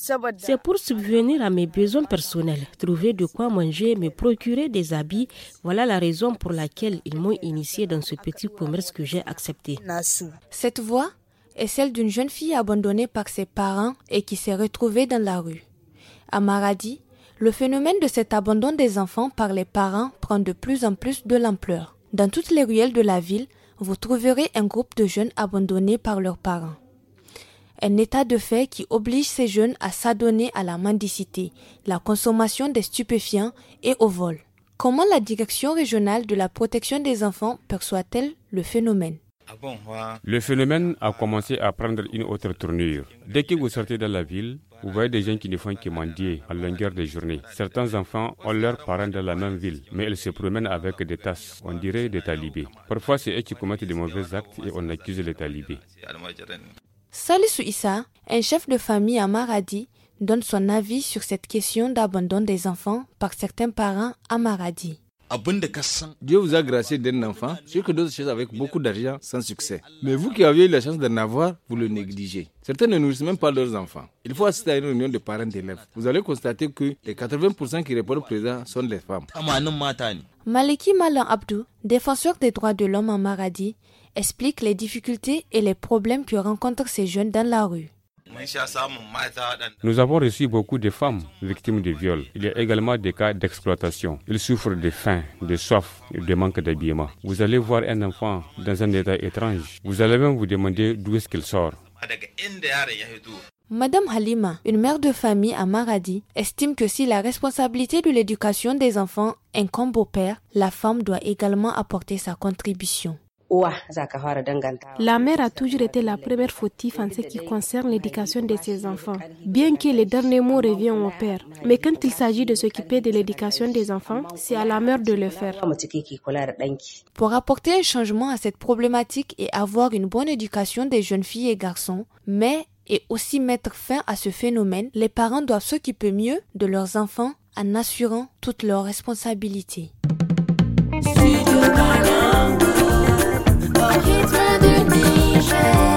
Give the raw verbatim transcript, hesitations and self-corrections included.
C'est pour subvenir à mes besoins personnels, trouver de quoi manger, me procurer des habits. Voilà la raison pour laquelle ils m'ont initié dans ce petit commerce que j'ai accepté. Cette voix est celle d'une jeune fille abandonnée par ses parents et qui s'est retrouvée dans la rue. À Maradi, le phénomène de cet abandon des enfants par les parents prend de plus en plus de l'ampleur. Dans toutes les ruelles de la ville, vous trouverez un groupe de jeunes abandonnés par leurs parents. Un état de fait qui oblige ces jeunes à s'adonner à la mendicité, la consommation des stupéfiants et au vol. Comment la direction régionale de la protection des enfants perçoit-elle le phénomène ? Le phénomène a commencé à prendre une autre tournure. Dès que vous sortez dans la ville, vous voyez des gens qui ne font que mendier à longueur de journée. Certains enfants ont leurs parents dans la même ville, mais ils se promènent avec des tasses, on dirait des talibés. Parfois, c'est eux qui commettent de mauvais actes et on accuse les talibés. Salisu Issa, un chef de famille à Maradi, donne son avis sur cette question d'abandon des enfants par certains parents à Maradi. Dieu vous a gracié d'un enfant, ce que d'autres cherchent avec beaucoup d'argent sans succès. Mais vous qui avez eu la chance d'en avoir, vous le négligez. Certains ne nourrissent même pas leurs enfants. Il faut assister à une réunion de parents d'élèves. Vous allez constater que les quatre-vingts pour cent qui répondent présents sont les femmes. Maliki Malan Abdou, défenseur des droits de l'homme à Maradi, explique les difficultés et les problèmes que rencontrent ces jeunes dans la rue. Nous avons reçu beaucoup de femmes victimes de viols. Il y a également des cas d'exploitation. Ils souffrent de faim, de soif et de manque d'habillement. Vous allez voir un enfant dans un état étrange. Vous allez même vous demander d'où est-ce qu'il sort. Madame Halima, une mère de famille à Maradi, estime que si la responsabilité de l'éducation des enfants incombe au père, la femme doit également apporter sa contribution. La mère a toujours été la première fautive en ce qui concerne l'éducation de ses enfants, bien que les derniers mots reviennent au père. Mais quand il s'agit de s'occuper de l'éducation des enfants, c'est à la mère de le faire. Pour apporter un changement à cette problématique et avoir une bonne éducation des jeunes filles et garçons, mais et aussi mettre fin à ce phénomène, les parents doivent s'occuper mieux de leurs enfants en assurant toutes leurs responsabilités. Hits Radio Niger.